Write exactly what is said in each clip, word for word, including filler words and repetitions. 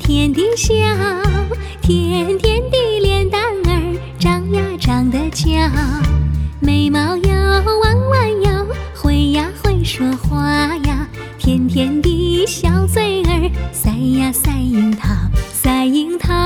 甜的笑，甜甜的脸蛋儿长呀长得俏，眉毛哟弯弯哟，会呀会说话呀，甜甜的小嘴儿塞呀塞樱桃，塞樱桃。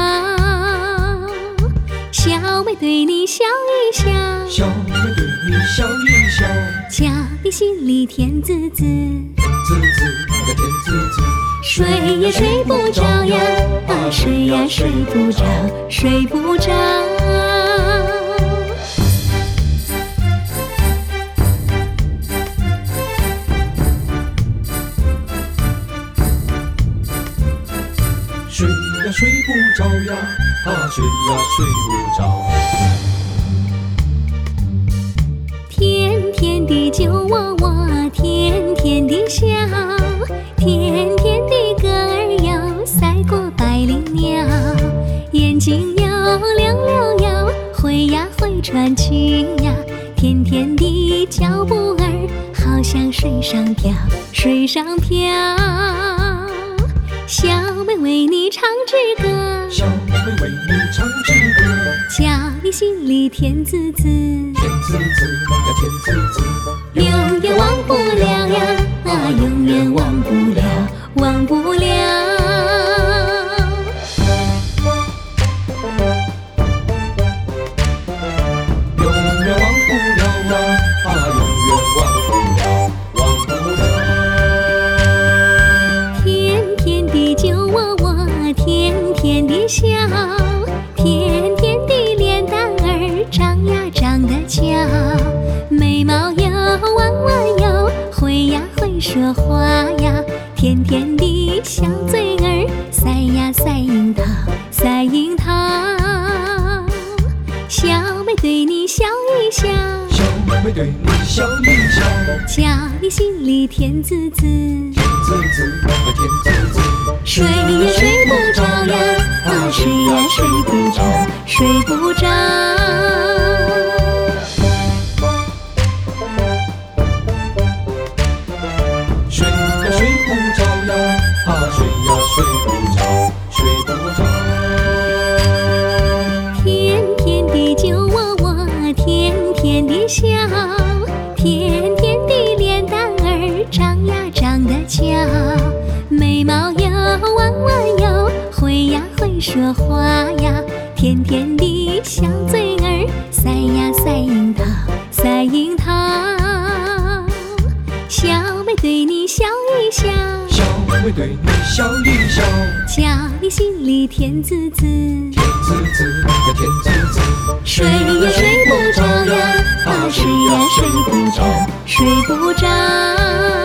小妹对你笑一笑， 小妹对你笑一笑， 叫你心里甜滋滋， 滋滋个甜滋滋。 睡也睡不着呀，啊睡呀睡不着，睡不着。 睡呀睡不着呀，啊睡呀睡不着。 甜甜的酒窝窝，甜甜的笑，甜甜的歌儿哟，赛过百灵鸟，眼睛哟亮溜溜，会呀会传情呀，甜甜的脚步儿好像水上漂，水上漂。小妹为你唱支歌， 小妹为你唱支歌， 叫你心里甜滋滋， 甜滋滋呀甜滋滋。 永远忘不了呀，啊永远忘不了，忘不了。 永远忘不了呀，啊永远忘不了，忘不了。 甜甜的酒窝窝，甜甜的笑，甜甜的脸蛋儿长呀长得俏，眉毛哟弯弯哟，会呀会说话呀，甜甜的小嘴儿塞呀塞樱桃，塞樱桃。小妹对你笑一笑， 小妹对你笑一笑， 叫你心里甜滋滋， 甜滋滋呀甜滋滋。 睡也睡不着呀，啊睡呀睡不着，睡不着。 睡呀睡不着呀，啊睡呀睡不着，睡不着。 甜甜的酒窝窝，甜甜的笑，甜甜的脸蛋儿长呀长得俏，眉毛哟弯弯哟，会呀会说话呀，甜甜的小嘴儿塞呀塞樱桃，塞樱桃。小妹对你笑一笑， 小妹对你笑一笑， 叫你心里甜滋滋， 甜滋滋呀甜滋滋。 睡也睡不着呀，啊睡呀睡不着，睡不着。